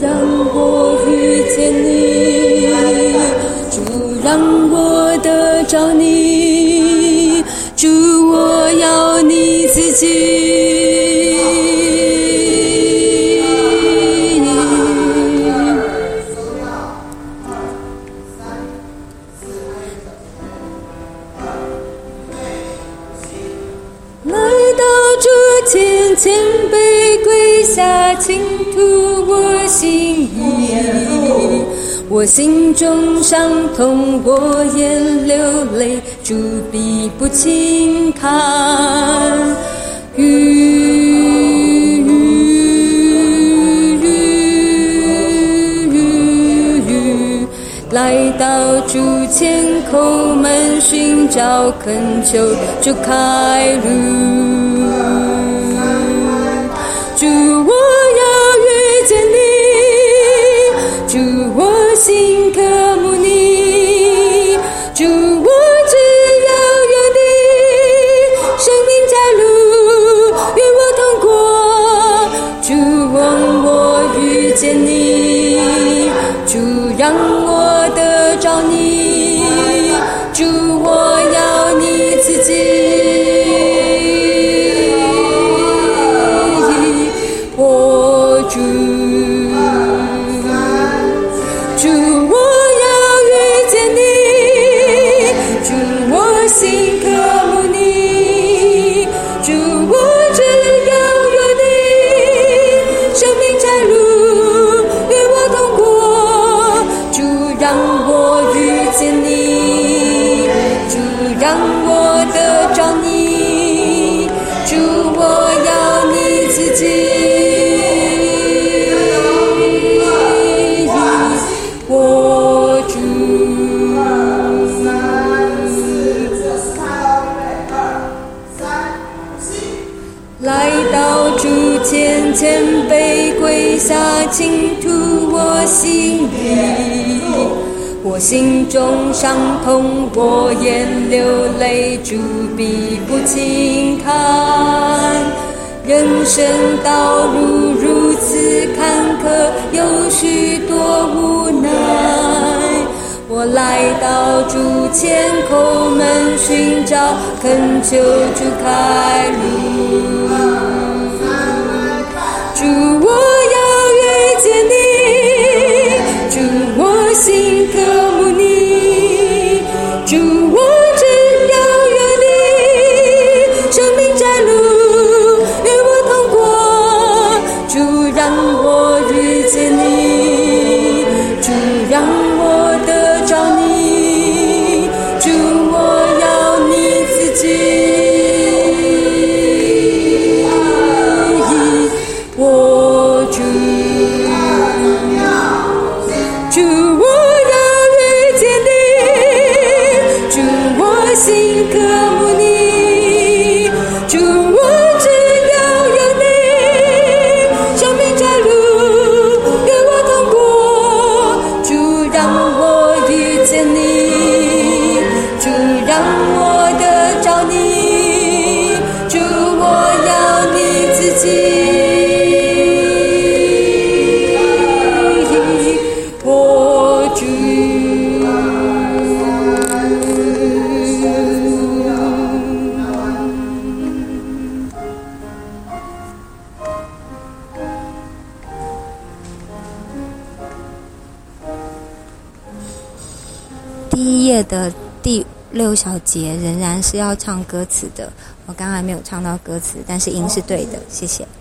让我遇见你，主让我得着你，主我要你自己。来到主前卑跪下，倾吐我心意，我心中伤痛，我眼流泪，主必不轻看。来到主前叩门，寻找恳求主开路。主我要遇见你，主我心渴慕你，主我只要有你，生命在路与我同过。主望我遇见你，主让我得着你，主我要你自己。谦卑跪下，倾吐我心意，我心中伤痛，我眼流泪，主必不轻看。人生道路如此坎坷，有许多无奈，我来到主前叩门，寻找恳求主开路。主我要遇见你，主我心渴慕你，主我只要有你，生命在路与我同过。主让我遇见你，主让我得着你，主我要你自己。 第一页的第6小节仍然是要唱歌词的，我刚才没有唱到歌词，但是音是对的，谢谢。